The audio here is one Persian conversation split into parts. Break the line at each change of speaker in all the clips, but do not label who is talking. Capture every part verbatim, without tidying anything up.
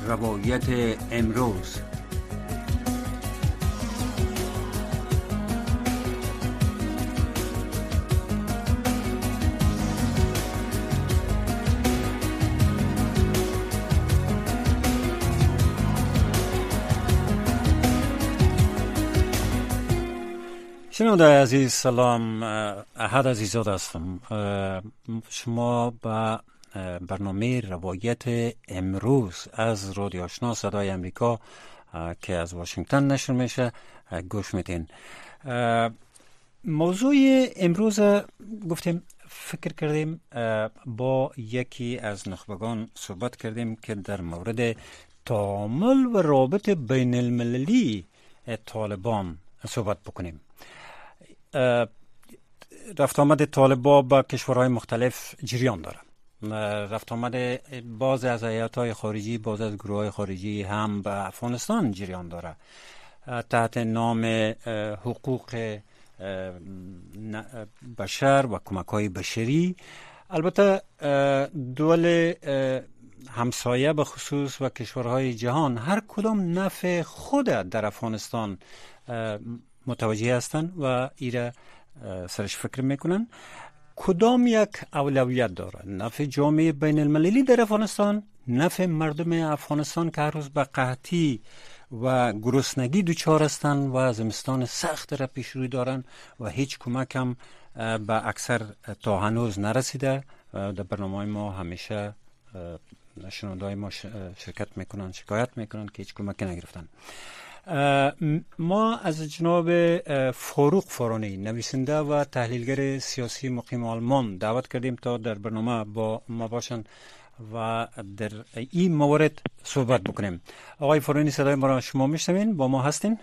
روایت امروز. شنونده عزیز سلام، احد عزیزاد هستم. شما به برنامه روایت امروز از رادیو آشنا صدای امریکا که از واشنگتن نشر میشه گوش میدین. موضوع امروز گفتیم فکر کردیم با یکی از نخبگان صحبت کردیم که در مورد تعامل و رابط بین المللی طالبان صحبت بکنیم. رفت آمد طالبان با کشورهای مختلف جریان داره. رفت آمد باز از هیئت‌های خارجی، باز از گروه‌های خارجی هم به افغانستان جریان داره تحت نام حقوق بشر و کمک‌های بشری. البته دول همسایه به خصوص و کشورهای جهان هر کدام نفع خود در افغانستان متوجه هستند و ایره سرش فکر میکنن. کدام یک اولویت داره؟ نفع جامعه بین المللی در افغانستان، نفع مردم افغانستان که هر روز به قحطی و گرسنگی دچار هستند و زمستان سخت را پیش روی دارن و هیچ کمک هم به اکثر تا هنوز نرسیده. در برنامه ما همیشه شنونده‌های ما شرکت میکنن، شکایت میکنن که هیچ کمکی نگرفتن. ما از جناب فاروق فارانی، نویسنده و تحلیلگر سیاسی مقیم آلمان دعوت کردیم تا در برنامه با ما باشن و در این مورد صحبت بکنیم. آقای فارانی، صدای ما را شما میشنوین؟ با ما هستین؟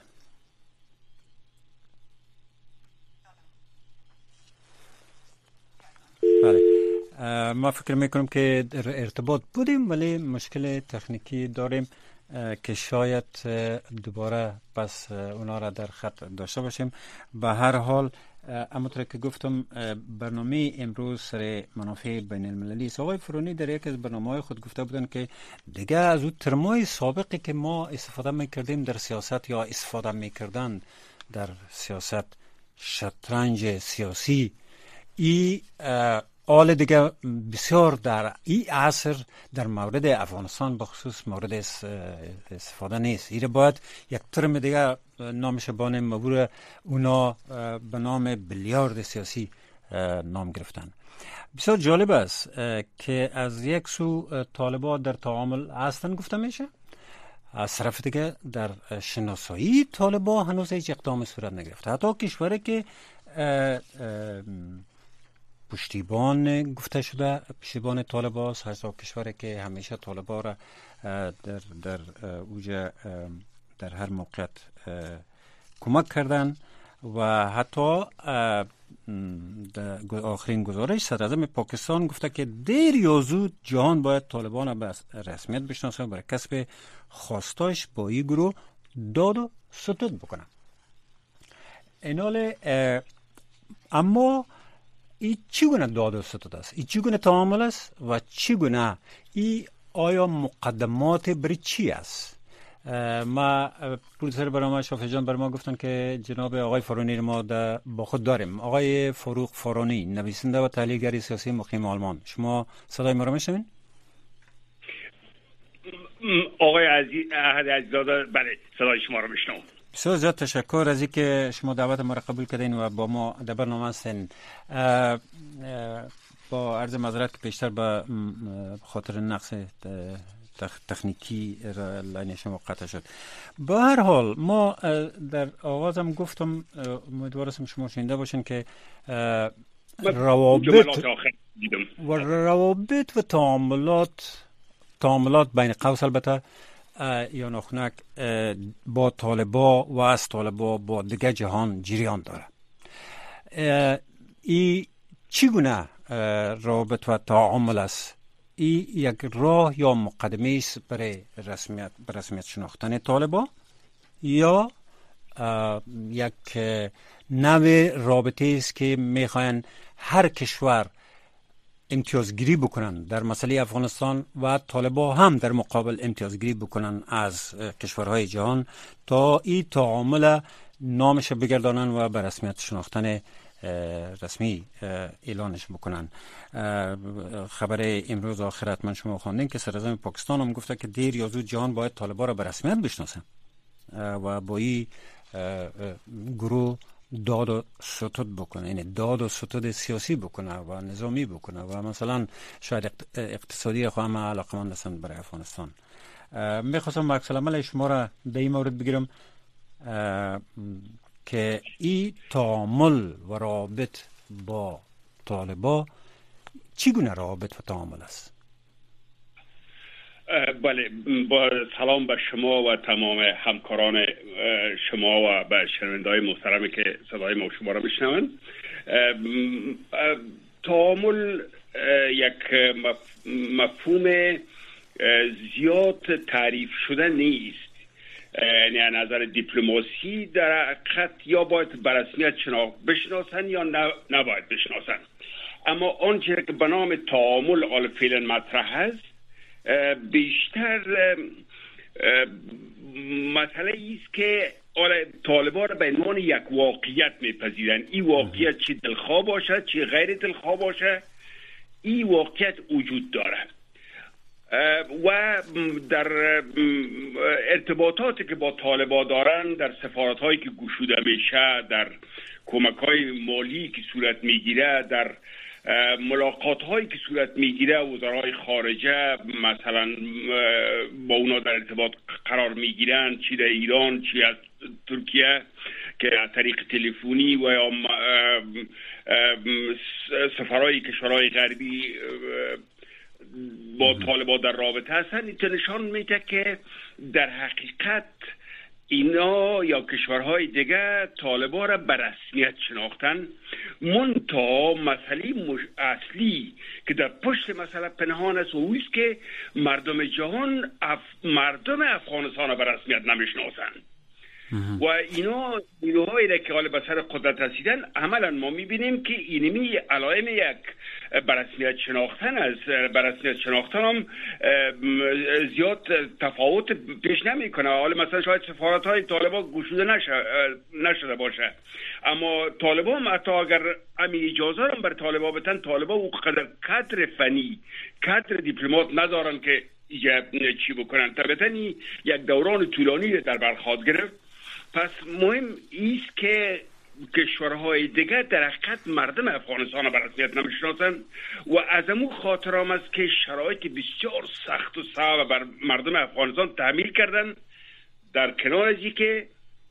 بله. ما فکر میکنم که در ارتباط بودیم ولی مشکل تکنیکی داریم که شاید دوباره پس اونا را در خط داشته باشیم. به هر حال همونطور که گفتم برنامه امروز سر منافع بین المللی است. آقای فرانی در یک از برنامه‌های خود گفته بودن که دیگه از اون ترمای سابقی که ما استفاده میکردیم در سیاست یا استفاده میکردن در سیاست، شطرنج سیاسی، ای آل دیگه بسیار در این عصر در مورد افغانستان بخصوص مورد استفاده نیست. ایره باید یک ترم دیگه نامش بانه مبور اونا به نام بیلیارد سیاسی نام گرفتن. بسیار جالب است که از یک سو طالبان در تعامل هستن گفته میشه، از طرف دیگه در شناسایی طالبان هنوز هیچ اقدام صورت نگرفته. حتی کشوری که پشتیبان گفته شده پشتیبان طالبان است، هست کشوری که همیشه طالبان را در در اوج در هر موقعیت کمک کردن و حتی در آخرین گزارش صدراعظم پاکستان گفته که دیر یا زود جهان باید طالبان را به رسمیت بشناسه و برای کسب خواستاش با این گروه داد و ستود بکنه. اینال اما ای چگونه داد و ستود است؟ ای چگونه تعامل است و چگونه ای آیا مقدمات بر چی است؟ ما پروفسور برنامه شافعی جان بر ما گفتن که جناب آقای فارانی ما با خود داریم. آقای فاروق فارانی، نویسنده و تحلیلگر سیاسی مقیم آلمان، شما صدای ما رو میشنوین؟
آقای عزیز احد عزیزاده، بله صدای شما رو میشنوم.
بسیار زیاد تشکر از اینکه شما دعوت ما را قبول کردین و با ما در برنامه هستین. با عرض معذرت که بیشتر به خاطر نقص تکنیکی لاین شما قطع شد. به هر حال ما در آغازم گفتم، امیدوارم شما شنیده باشین که روابط و روابط و تعاملات تعاملات بین قوس البته یا ناخنک با طالبا و از طالبا با دیگه جهان جریان داره. ای چگونه روابط و تعامل است؟ ای یک راه یا مقدمه است برای رسمیت برای رسمیت شناختن طالبا یا یک نوع رابطه است که میخواین هر کشور امتیازگیری بکنن در مسئله افغانستان و طالبان هم در مقابل امتیازگیری بکنن از کشورهای جهان تا این تعامل نامش بگردانن و به رسمیت شناختن رسمی اعلانش بکنن. خبر امروز آخرت من شما خواندین که صدراعظم پاکستان هم گفته که دیر یا زود جهان باید طالبان را به رسمیت بشناسه و با این گروه داد و ستود بکنه، یعنی داد و ستود سیاسی بکنه و نظامی بکنه و مثلا شاید اقتصادی خواهم علاقمند هستند برای افغانستان. میخواستم عکس العمل شما را در این مورد بگیرم که این تعامل و رابط با طالبان چگونه رابط و تعامل است؟
بله، با سلام به شما و تمام همکاران شما و به شنونده‌های محترمی که صدای ما شما را میشنوند. تعامل یک مفهوم زیاد تعریف شده نیست، یعنی از نظر دیپلماسی در حقیقت یا باید به رسمیت بشناسن یا نباید بشناسن. اما آنچه که به نام تعامل آل فعلا مطرح است بیشتر مسئله ایست که طالبان را به عنوان یک واقعیت میپذیرن. این واقعیت چی دلخواه باشه چی غیر دلخواه باشه، این واقعیت وجود داره و در ارتباطاتی که با طالبان دارن، در سفارت‌هایی که گشوده میشه، در کمک‌های مالی که صورت میگیره، در ملاقات هایی که صورت میگیره وزرای خارجه مثلا با اونا در ارتباط قرار میگیرن، چی در ایران چی از ترکیه که از طریق تلفنی و یا سفرهای کشورهای غربی با طالبان در رابطه هستن، این نشان میده که در حقیقت اینا یا کشورهای دیگه طالبان را به رسمیت شناختن. منتها مسئله اصلی که در پشت مسئله پنهان است و اوست که مردم جهان اف... مردم افغانستان را به رسمیت نمیشناسن و اینا نیروهایی را که حال به سر قدرت رسیدن عملا ما میبینیم که اینمی علائم یک به رسمیت شناختن از به رسمیت شناختن هم زیاد تفاوت پیش نمیکنه. حالا مثلا شاید سفارت های طالبان گشوده نشه نشده باشه، اما طالبان حتی اگر همین اجازه هم بر طالبان بتن، طالبان او قدر کادر فنی کادر دیپلمات ندارن که چی بکنن. طبعا یک دوران طولانی در بر خواهد گرفت. پس مهم ایست که کشورهای دیگه در حقیقت مردم افغانستان به رسمیت نمیشناسن و از امو خاطر هم است که شرایط بسیار سخت و صعب بر مردم افغانستان تحمیل کردن، در کنار از که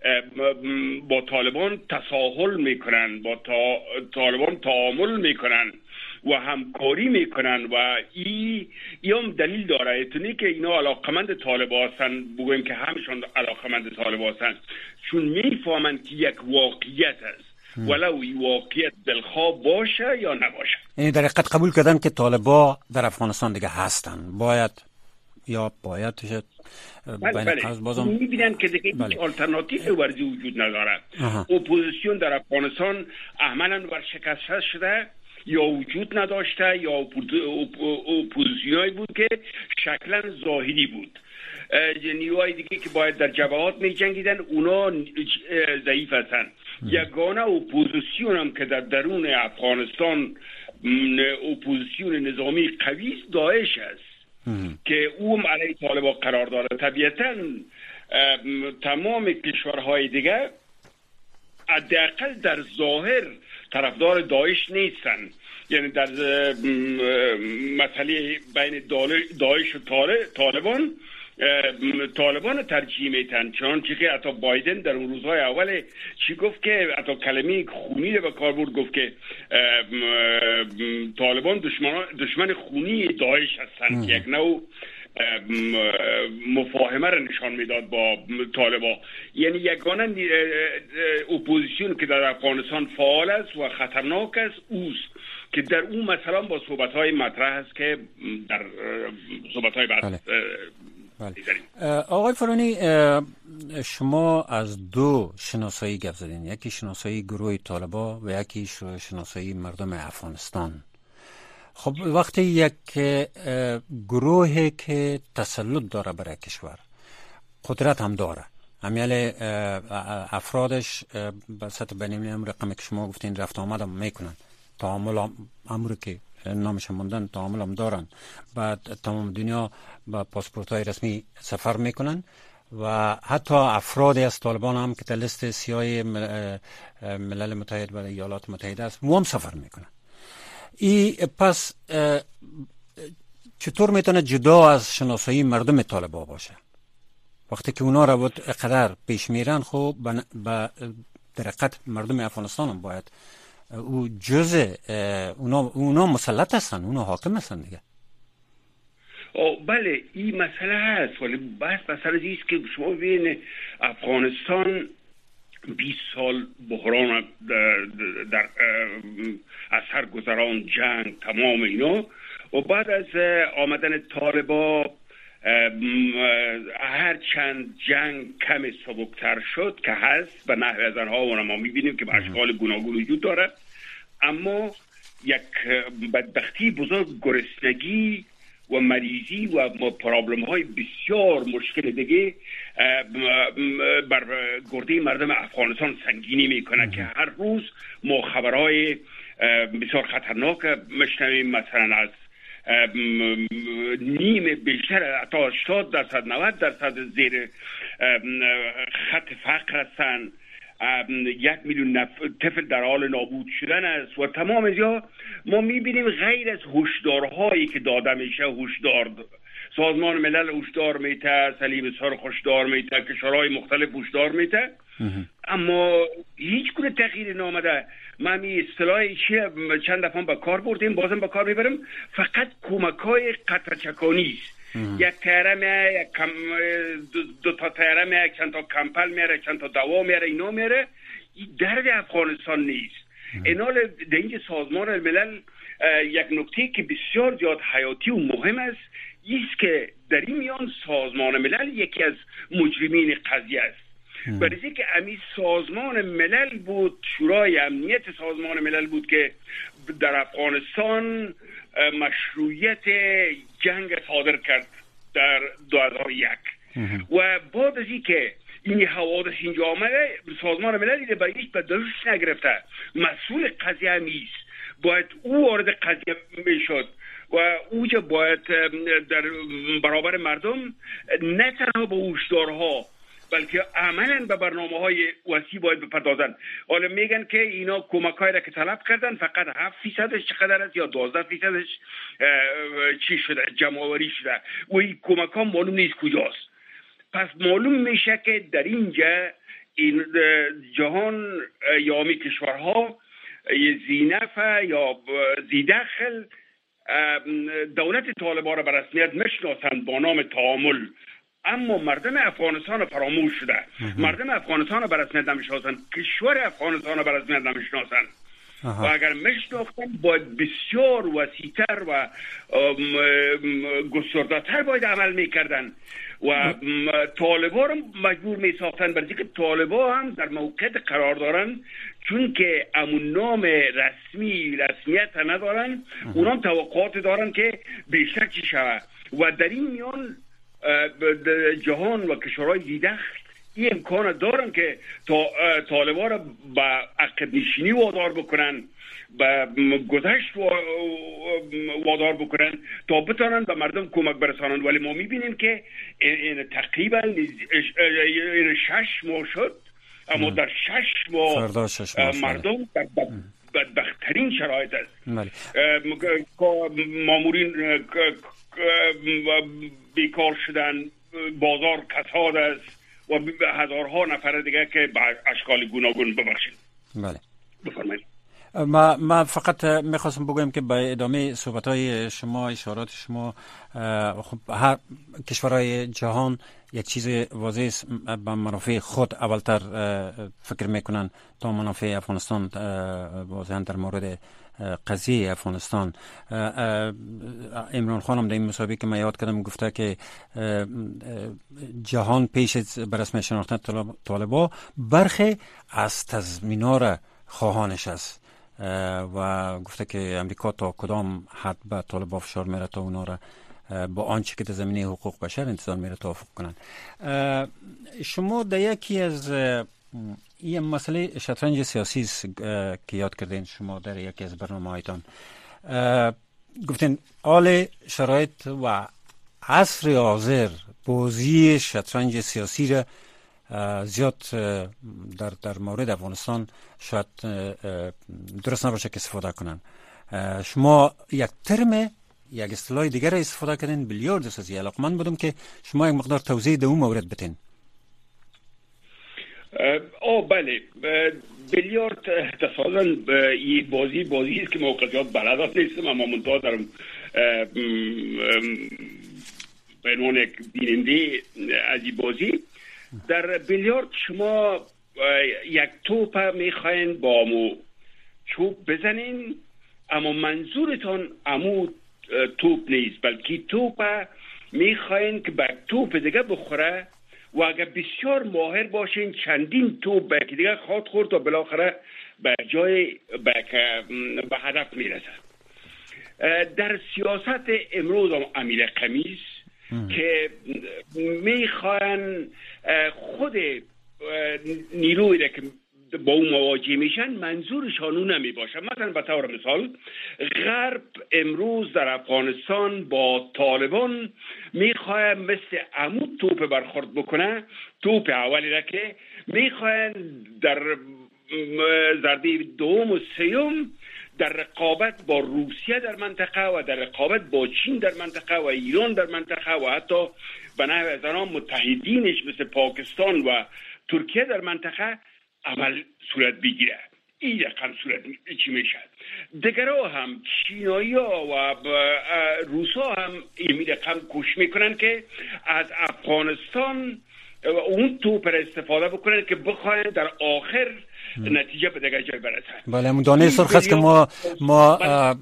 با طالبان تساهل میکنن، با طالبان تعامل میکنن و همکاری میکنن و ای هم دلیل داره اتنی که اینا علاقمند طالبان هستن، بگویم که همشون علاقمند طالبان هستن، چون میفهمن که یک واقعیت است ولو این واقعیت دلخواه باشه یا نباشه.
یعنی در حقیقت قبول کردن که طالبان در افغانستان دیگه هستن، باید یا باید شد
بله بله بازم میبینن که دیگه بله. هیچ آلترناتیو ورزی وجود نداره. اپوزیسیون در افغانستان عملاً ورشکسته شده یا وجود نداشته یا اپوزیسیونی بود که شکلاً ظاهری بود. نیروهای دیگه که باید در جبهات می جنگیدن اونا ضعیف هستن. یگانه اپوزیسیون هم که در درون افغانستان اپوزیسیون نظامی قوی داعش است که او هم علیه طالبان قرار داره. طبیعتاً تمام کشورهای دیگه حداقل در ظاهر طرفدار داعش نیستن، یعنی در مسئله بین داعش و طالبان طالبان ترجیح میتن، چنانچه که حتی بایدن در اون روزهای اول چی گفت که حتی کلمه خونی رو به کار برد، گفت که طالبان دشمن دشمن خونی داعش هستن که یک نوع مفاهمه رو نشان میداد با طالبان. یعنی یگانه اپوزیسیون که در افغانستان فعال است و خطرناک است اوست که در اون مثلا با صحبت‌های مطرح است که در صحبت‌های بعد
آقای فرانی، شما از دو شناسایی گپ زدین، یکی شناسایی گروه طالبان و یکی شناسایی مردم افغانستان خب وقتی یک گروهی که تسلط داره برای کشور، قدرت هم داره، همیال افرادش به سطح بین‌المللی رقمی که شما گفتین رفت آمد هم میکنن، تعامل امر که نامش موندن تعامل هم دارن، بعد تمام دنیا با پاسپورت های رسمی سفر میکنن و حتی افرادی از طالبان هم که در لیست سیاه ملل متحد و ایالات متحده است و هم سفر میکنن. ای پس چطور میتونه جدا از شناسایی مردم طالبان باشه وقتی که اونا را قدر پیش میرن؟ خب به درقت مردم افغانستان هم باید او جزء اونا اونا مسلط هستن، اونا حاکم هستن دیگه.
او بله این مسئله هست، ولی بس مسئله دیست که شما ببینید افغانستان بیست سال بحران در, در اثر گذران، جنگ، تمام اینا، و بعد از آمدن طالبا هر چند جنگ کم سبکتر شد که هست به نحو از آنها و ما میبینیم که به اشکال گوناگون وجود داره، اما یک بدبختی بزرگ، گرسنگی و مریضی و پرابلم های بسیار مشکل دیگه بر گرده مردم افغانستان سنگینی میکنه که هر روز ما خبرهای بسیار خطرناک میشنویم، مثلا از نیم بیشتر حتی هشتاد درصد نود درصد زیر خط فقر هستن، یک میلیون طفل در حال نابود شدن است و تمام اینجا ما میبینیم غیر از هشدارهایی که داده میشه، هشدار سازمان ملل هشدار میته، صلیب سرخ هشدار میته، کشورهای مختلف هشدار میته، اما هیچ گونه تغییر نامده. من این اصطلاحی چیه چند دفعه با کار بردیم، بازم با کار میبرم، فقط کمک‌های قطرچکانی است. یک تیاره میاره، یک کم دو, دو تا تیاره میاره، چند تا کمپل میاره، چند تا دوا میاره، اینا میاره. این درد افغانستان نیست. اینال در اینجا سازمان الملل یک نکته که بسیار زیاد حیاتی و مهم است ایست که در این میان سازمان ملل یکی از مجرمین قضیه است. برای که امی سازمان ملل بود، شورای امنیت سازمان ملل بود که در افغانستان مشروعیت جنگ صادر کرد در دو هزار و یک و بعد از این که این حوادث اینجا آمده سازمان ملل دیده به هیچ بدرش نگرفته، مسئول قضیه همیست، باید او وارد قضیه میشد و اوجا باید در برابر مردم نه تنها به هشدارها بلکه عملاً به برنامه‌های وسیع باید بپردازن. حالا میگن که اینا کمک‌هایی را که طلب کردن فقط هفت فیصدش چقدر است یا دوازده فیصدش چی شده، جمع‌آوری شده و این کمک‌ها معلوم نیست کجاست. پس معلوم میشه که در اینجا این جهان یا می کشورها زینف یا زیدخل دولت طالبان را به رسمیت میشناسند با نام تعامل، اما مردم افغانستان فراموش شده. مردم افغانستان به رسمیت نمیشناسند، کشور افغانستان به رسمیت نمیشناسند و اگر میشناختن باید بسیار وسیع‌تر و گسترده‌تر باید عمل میکردن و طالبان رو مجبور میساختن، برای که طالبان هم در موقعیت قرار دارن چون که امون نام رسمی رسمیت ندارن، اونا هم توقعات دارن که بیشتر چی شود و در این میان جهان و کشورهای دیده این امکان دارن که طالبان را به عقب نشینی وادار بکنن، به گذشت وادار بکنن تا بتانن به مردم کمک برسانن. ولی ما میبینیم که این تقریبا شش ماه شد، اما در شش ماه مردم در بدبختترین شرایط است. مامورین بیکار شدن، بازار کساد است و هزارها نفر دیگه که به اشکال گوناگون. ببخشید.
بله.
بفرمایید.
ما ما فقط میخواستم بگویم که به ادامه صحبت‌های شما، اشارات شما، خب هر کشورهای جهان یک چیز واضح است، به منافع خود اولتر فکر میکنن تا منافع افغانستان. واضحا در مورد قضیه افغانستان عمران خان هم در این مسابقه که من یاد کردم گفته که جهان پیش از رسمی شناختن طالبان برخی از تضمینات خواهانش است و گفته که امریکا تا کدام حد به طالبان فشار میره تا اونا را با آنچه که در زمینه حقوق بشر انتظار میره توافق کنند. شما در یکی از این مسئله شطرنج سیاسی که یاد کردین شما در یکی از برنامه‌هایتان، گفتین حال شرایط و عصر حاضر بازی شطرنج سیاسی را زیاد در در مورد افغانستان شاید درست نباشه که استفاده کنن. شما یک ترم یک اصطلاح دیگر استفاده کردین، بیلیارد سازی. علاقمند بودم که شما یک مقدار توضیح در اون مورد بدین.
آه بله، بیلیارد تصادفاً این بازی بازی است که موقعیت بلد نیستم، اما منتها دارم به عنوان یک بیننده از این بازی. در بیلیارد شما یک توپ میخواین با امو چوب بزنین، اما منظورتان امو توپ نیست، بلکه توپ میخواین که به توپ دیگه بخوره و اگر بسیار ماهر باشین چندین توپ به که دیگه خواهد خورد تا بالاخره به جای به هدف میرسه. در سیاست امروز هم امیر قمیص که میخوان خود نیروی را که با اون مواجه میشن منظورشان اون نمی باشه. مثلا به طور مثال غرب امروز در افغانستان با طالبان میخواه مثل عمود توپ برخورد بکنه، توپ اولی را که میخواه در زرده دوم و سیوم در رقابت با روسیه در منطقه و در رقابت با چین در منطقه و ایران در منطقه و حتی به نحو از آنها متحدینش مثل پاکستان و ترکیه در منطقه عمل صورت بگیره. این رقم صورت چی میشه؟ دیگرها هم چینایی ها و روسا هم این رقم کوشش میکنن که از افغانستان اون توپ را استفاده بکنن که بخواین در آخر نتیجه به دیگه جای برسن.
بله، همون دانه سرخ است که ما ما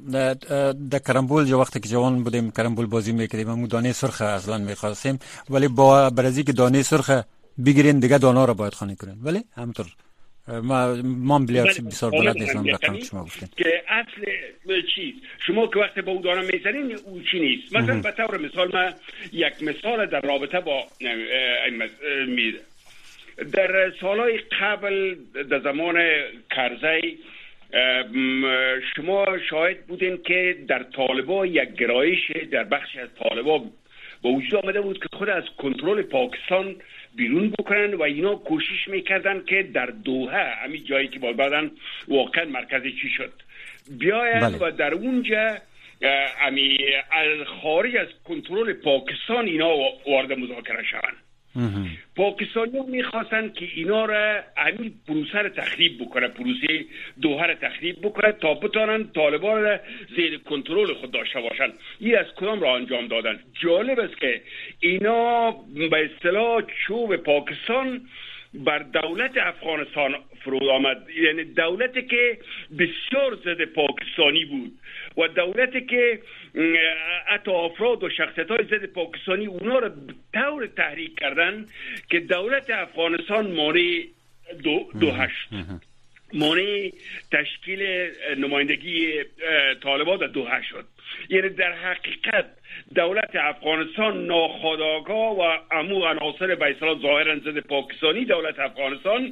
در کرامبول جو وقتی که جوان بودیم کرامبول بازی میکردیم همون دانه سرخ اصلا میخواستیم، ولی با برازی که دانه سرخ بگیرین دیگه دانا را باید خانی کنین. ولی همونطور ما ما بیلیارد بسیار بلد نیستم رقم شما گفتین
که اصل چیز شما که وقتی با دانا میزنین او چی نیست. مثلا به طور مثال من یک مثال در رابطه با میده. در سالهای قبل در زمان کرزی شما شاهد بودین که در طالبا یک گرایش در بخشی از طالبا با وجود آمده بود که خود از کنترل پاکستان بیرون بکنن و اینا کوشش میکردن که در دوحه، همین جایی که بعداً واقعا مرکزی چی شد، بیاین بله. و در اونجا امی خارج از کنترل پاکستان اینا وارد مذاکره شوند. پاکستانی ها میخواستن که اینا را همین پروسه را تخریب بکنه، پروسه دوحه را تخریب بکنه تا بتانن طالبان را زیر کنترل خود داشته باشن. این از کدام را انجام دادن؟ جالب است که اینا به اصطلاح چوب پاکستان بر دولت افغانستان فرود آمد، یعنی دولتی که بسیار ضد پاکستانی بود و دولتی که حتی افراد و شخصیت های ضد پاکستانی اونا را طور تحریک کردن که دولت افغانستان مانع دو, دو هشت مانع تشکیل نمایندگی طالبان در دوحه شد. یعنی در حقیقت دولت افغانستان ناخودآگاه و امو عناصر به اصطلاح ظاهرا ضد پاکستانی دولت افغانستان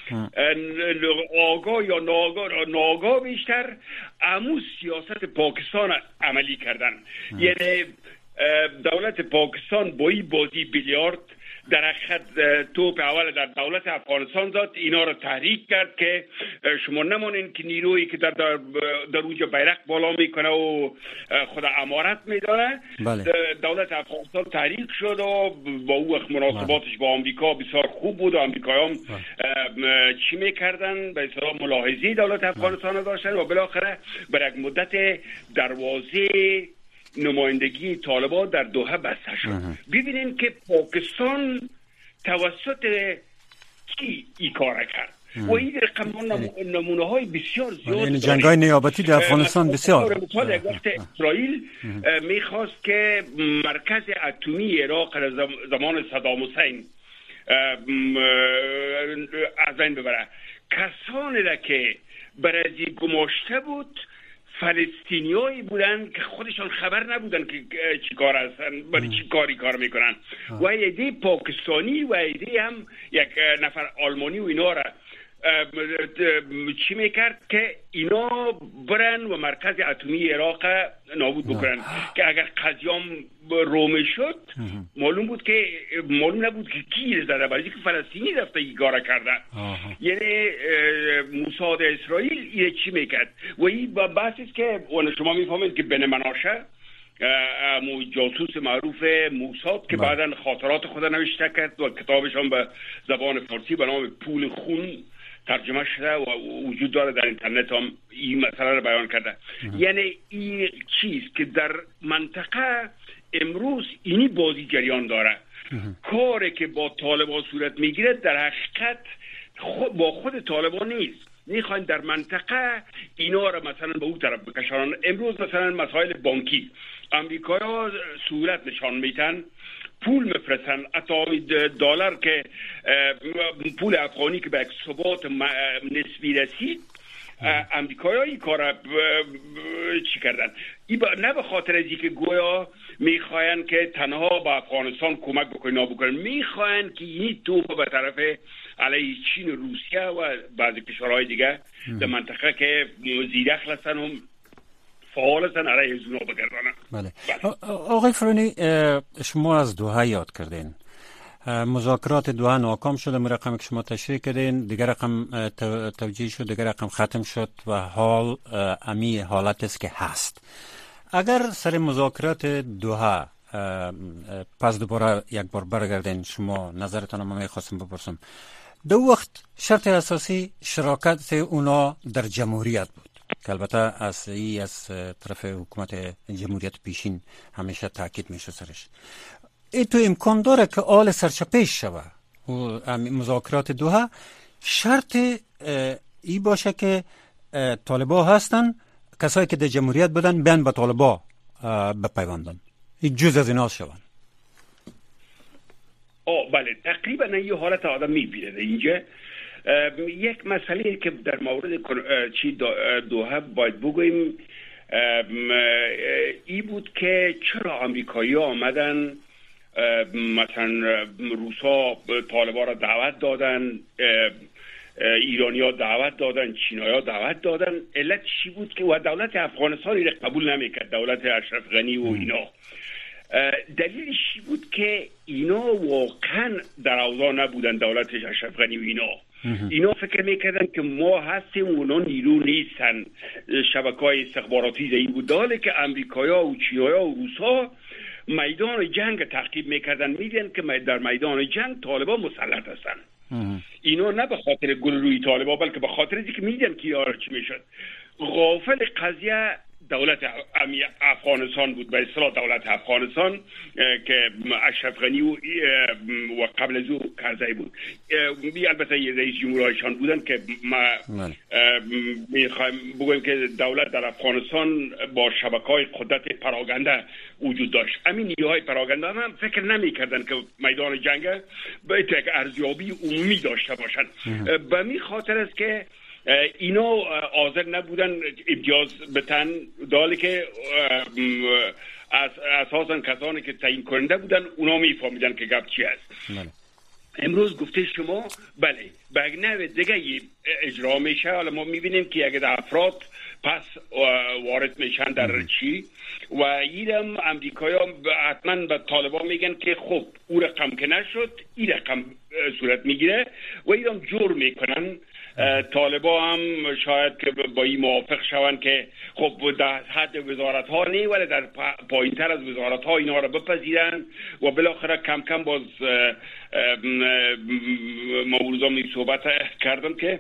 آگاه یا ناآگاه ناآگاه بیشتر امو سیاست پاکستان عملی کردن. یعنی دولت پاکستان با این بازی بیلیارد در حقیقت توپ اول در دولت افغانستان داد، اینا رو تحریک کرد که شما نمانین که نیرویی که در در, در اونجا بیرق بالا میکنه و خود امارت میداره. بله. دولت افغانستان تحریک شد و با او وقت مناسباتش با آمریکا بسیار خوب بود و آمریکایان چی میکردن به اصطلاح ملاحظه دولت افغانستان رو داشتن و بالاخره بر یک مدت دروازه نمایندگی طالبان در دوحه بسته شد. ببینین که پاکستان توسط کی این کار کرد و این رقم نمونه های بسیار زیاد.
یعنی جنگ های نیابتی در افغانستان بسیار.
مثال یک وقت اسرائیل میخواست که مرکز اتمی عراق زمان صدام حسین از بین ببره. کسانی را که برای گماشته بود فلسطینیایی بودن که خودشان خبر نبودن که چی کار هستن، برای چی کاری کار میکنن و ایده پاکستانی و ایده هم یک نفر آلمانی و اینا را چی میکرد که اینا برن و مرکز اتمی عراق نابود بکنن که اگر قضیام رومه شد معلوم بود که معلوم نبود که کی زده، برای که فلسطینی رفته ایگاره کرده. یعنی موساد اسرائیل این چی میکرد و این بحثی است که شما میفهمید که بن مناشه مو جاسوس معروف موساد که بعداً خاطرات خود نوشته کرد و کتابشان به زبان فارسی به نام پول خون ترجمه شده و وجود داره در اینترنت هم این مسئله رو بیان کرده. یعنی این چیز که در منطقه امروز اینی بازی جریان داره، کاری که با طالبان صورت میگیره در حقیقت خود با خود طالبان نیست، میخواین در منطقه اینا رو مثلا به اون طرف بکشانن. امروز مثلا مسائل بانکی امریکایی‌ها صورت نشان میتن، پول میفرستن، حتی دلار که پول افغانی که به ثبات نسبی رسید، امریکایی‌ها این کار چی کردن؟ این نه به خاطر از اینکه گویا میخواین که تنها به افغانستان کمک بکنن، نابکنن، میخواین که این توپ به طرف علیه چین و روسیه و بعضی کشورهای دیگه در منطقه که زیرخ هستن هم فعال هستن علیه زونا بگردانن.
بله. آقای فرانی، شما از دوحه یاد کردین، مذاکرات دوحه ناکام شد، اون رقم که شما تشریح کردین، دیگر رقم توجیه شد، دیگر رقم ختم شد و حال امی حالت است که هست. اگر سر مذاکرات دوحه پس دوباره یک بار برگردین، شما نظرتان ما میخواستم بپرسم. دو وقت شرط اساسی شراکت اونا در جمهوریت بود که البته از ای از طرف حکومت جمهوریت پیشین همیشه تاکید میشه سرش. ای تو امکان داره که آل سرچپیش شوه و مذاکرات دوحه شرط ای باشه که طالبا هستن، کسایی که در جمهوریت بودن بیان با طالبا بپیوندن، یک جز از اینا شون.
آه بله، تقریبا این حالت آدم میبینه اینجا. یک مسئله که در مورد چی دوحه باید بگویم ای بود که چرا امریکایی آمدن مثلا روسا طالبا را دعوت دادن، ایرانی ها دعوت دادن، چینایی ها دعوت دادن. علت چی بود که و دولت افغانستان را قبول نمیکرد، دولت اشرف غنی و اینا. دلیلش چی بود که اینا واقعا در اوضاع نبودن، دولت اشرف غنی و اینا اینا فکر میکردن که ما هستیم اونا نیرو نیستن، شبکه‌های استخباراتی ضعیف بود، حالی که امریکایی‌ها و چینایی‌ها و روس‌ها میدان جنگ تعقیب میکردن، میدن که در میدان جنگ طالبان مسلط هستن. اینا نه به خاطر گل روی طالبان بلکه به خاطر اینکه میدن که یار چی میشد. غافل قضیه دولت افغانستان بود، به اصطلاح دولت افغانستان که اشرف غنی و, و قبل از او کرزی بود. بی البته یه رئیس جمهورشان بودن که ما میخوایم بگویم که دولت در افغانستان با شبکه‌های قدرت پراگنده وجود داشت. همین نیروهای پراگنده هم فکر نمی‌کردن که میدان جنگ به یک ارزیابی عمومی داشته باشند. به می خاطر است که اینا حاضر نبودن امتیاز بتن، دالی که از اساسا کسانی که تعیین کننده بودن اونا میفهمیدن که گپ چی است. امروز گفته شما بله به یک نوع دیگه اجرا میشه. حالا ما میبینیم که اگر افراد پس وارد میشن در چی و ایرم امریکایی ها حتما به طالبان میگن که خب او رقم که نشد این رقم صورت میگیره و ایرم جور میکنن. طالبا هم شاید که با این موافق شوند که خب در حد وزارت ها نه ولی در پایین تر از وزارت ها اینا را بپذیرن و بالاخره کم کم باز موضوع می صحبت کردم که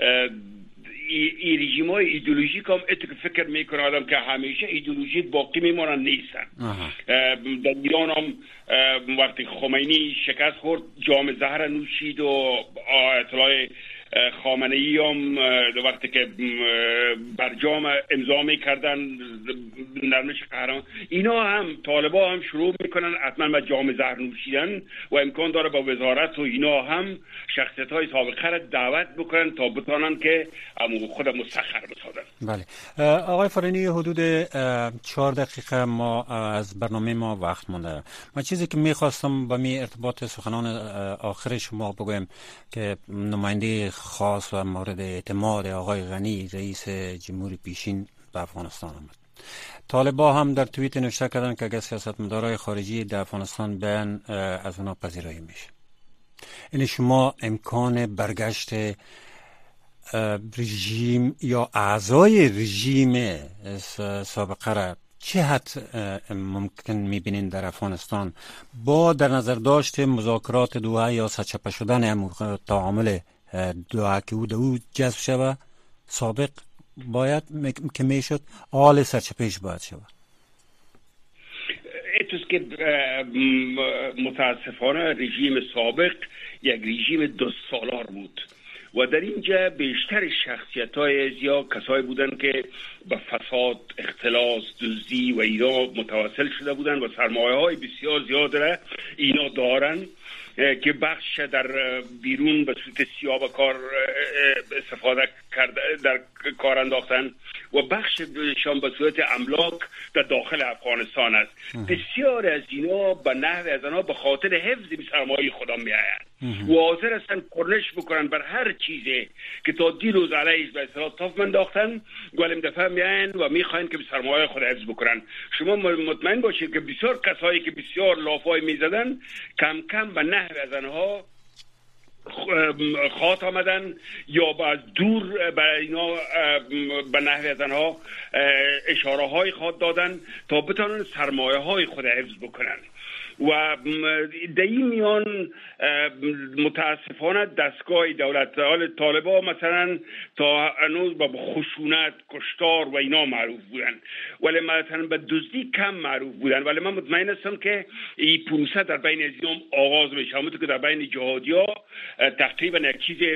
ای رژیم های ایدئولوژیک هم اتو که فکر میکنه آدم که همیشه ایدئولوژیک باقی میمونن نیستن. در ایران هم وقتی خمینی شکست خورد جام زهر نوشید و اطلاع خامنه‌ای هم وقتی که برجام امضا میکردن نرمش قهرمان، اینا هم طالبا هم شروع میکنن حتما به جام زهر نوشیدن و امکان داره با وزارت و اینا هم شخصیت های سابقه را دعوت بکنن تا بتونن که خود مستخر بسازن.
بله آقای فارینی، حدود چهار دقیقه ما از برنامه ما وقت مونده. من چیزی که میخواستم با می ارتباط سخنان آخر شما بگویم که نماینده خاص و مورد اعتماد آقای غنی رئیس جمهوری پیشین به افغانستان آمد. طالبا هم در توییت نوشته کردن که اگر سیاستمدارای خارجی در افغانستان بیان از اونا پذیرایی میشه. یعنی شما امکان برگشت رژیم یا اعضای رژیم سابقه را چه حد ممکن میبینین در افغانستان با در نظر داشت مذاکرات دوحه یا سرچپه شدن تعامل دوحه که او دو جذب شود سابق باید که میشد حال سرچپهش باید شود؟
اتوست که متاسفانه رژیم سابق یک رژیم دو سالار بود و در اینجا بیشتر شخصیت های یا کسایی بودن که به فساد، اختلاس، دزدی و اینا متوسل شده بودن و سرمایه های بسیار زیاد را اینا دارن که بخش در بیرون به صورت سیاه کار استفاده کرده در کار انداختن و بخششان به صورت املاک در داخل افغانستان است. بسیار از اینا به نحو از آنها به خاطر حفظ سرمایه خدا میآیند و حاضر هستن کرنش بکنن بر هر چیزی که تا دیروز علیهش به اصطلاح تاف انداختن، ولی دفعه میآیند و میخواین که سرمایه خود حفظ بکنن. شما مطمئن باشید که بسیار کسایی که بسیار لافای میزدن کم کم به نحو از آنها خاط آمدن یا با دور به اینا به نحو از آنها اشاره های خاط دادن تا بتونن سرمایه های خود حفظ بکنن و در این میان متاسفانه دستگاه دولت طالبا مثلا تا هنوز با خشونت، کشتار و اینا معروف بودن، ولی مثلا به دزدی کم معروف بودن. ولی من مطمئن هستم که این پروسه در بین از اینا آغاز میشه، همونطور که در بین جهادی‌ها تقریبا یک چیز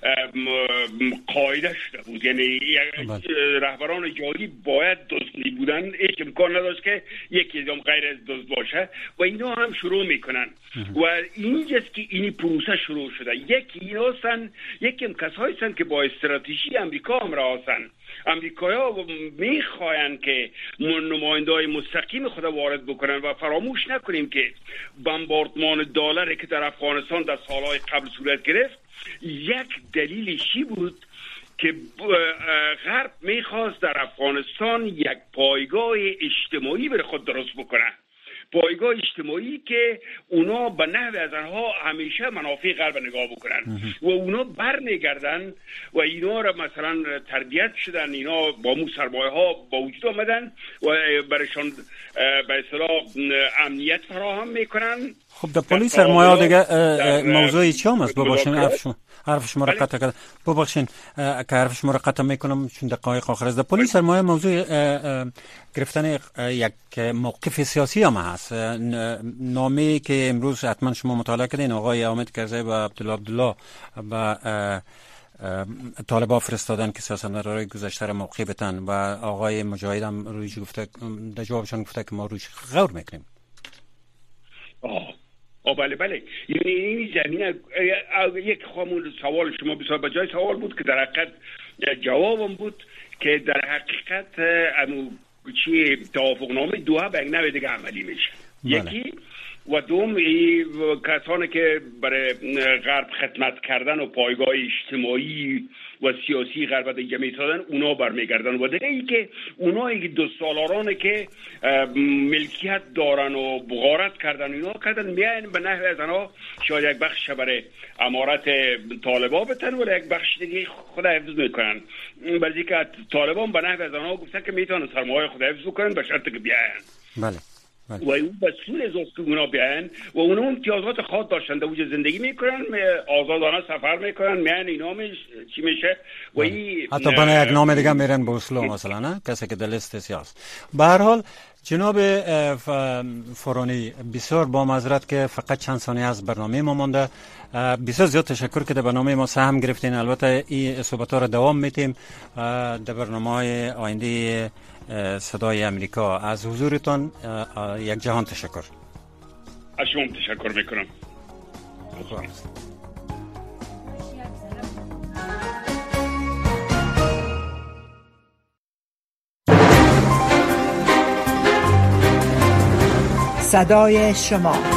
قاعده شده بود، یعنی رهبران جهادی باید دزدی بودن، هیچ امکان نداشت که یکی از غیر از دزد باشه و اینا هم شروع میکنن و اینجاست که این پروسه شروع شده. یکی اینا هستن، یکی هم کسایی هستن که با استراتژی امریکا هم را هستن. امریکایی‌ها میخواین که نماینده‌های مستقیم خود وارد بکنن و فراموش نکنیم که بمباردمان دلاری که در افغانستان در سالهای قبل صورت گرفت یک دلیلشی بود که غرب میخواست در افغانستان یک پایگاه اجتماعی بر خود درست بکنه، پایگاه اجتماعی که اونا به نحو از آنها همیشه منافع غرب نگاه بکنن و اونا برمیگردن و اینا را مثلا تربیت شدن، اینا با مو سرمایه ها با وجود آمدن و برشان به اصطلاح امنیت فراهم میکنن.
خب در پلیس سرمایه ها دیگه موضوعی چی هم است؟ ببخشین حرف شما را قطع کردم، ببخشین که حرف شما را قطع میکنم چون دقایق آخر است. در پلیس سرمایه موضوع گرفتن یک موقف سیاسی هم هست. نامه‌ای که امروز حتما شما مطالعه کردین آقای حامد کرزی و عبدالله عبدالله و طالبا فرستادن که سیاستمدارای گذشته را موقع بتن و آقای مجاهد هم رویش گفته، در جوابشان گفته که ما رویش غور میکنیم.
آه آه بله بله، یعنی این زمینه یک خامون سوال شما بسیار بجای سوال بود که در حقیقت جوابم بود که در حقیقت انو چی توافقنامه دوحه به یک نوع دیگه عملی میشه. بله. یکی و دوم کسانی که برای غرب خدمت کردن و پایگاه اجتماعی و سیاسی غرب دیگه میتادن اونا برمیگردن و دیگه ای که اونایی که دو سالارانه که ملکیت دارن و بغارت کردن اینا کردن میاین به نحو از آنها شاید یک بخش برای امارت طالبا بتن و یک بخش دیگه خود حفظ میکنن، ولی که طالبان به نحو از آنها گفتن که میتونن سرمایه خود حفظ کنن به شرط که بیاین. بله. و اون مسئول از است که اونا بیان و اونا امتیازات خاص داشتن در وجه زندگی میکنن، آزادانه سفر میکنن، میان اینا میش چی میشه و این
حتی بنا یک نام دیگه میرن به اسلو مثلا، نه کسی که در لیست سیاست. به هر حال جناب فورانی، بسیار با معذرت که فقط چند ثانیه از برنامه ما مانده. بسیار زیاد تشکر که در برنامه ما سهم گرفتین. البته این صحبت ها را دوام میتیم در برنامه های آینده صدای امریکا. از حضورتان یک جهان تشکر.
از شما تشکر میکنم.
صدای شما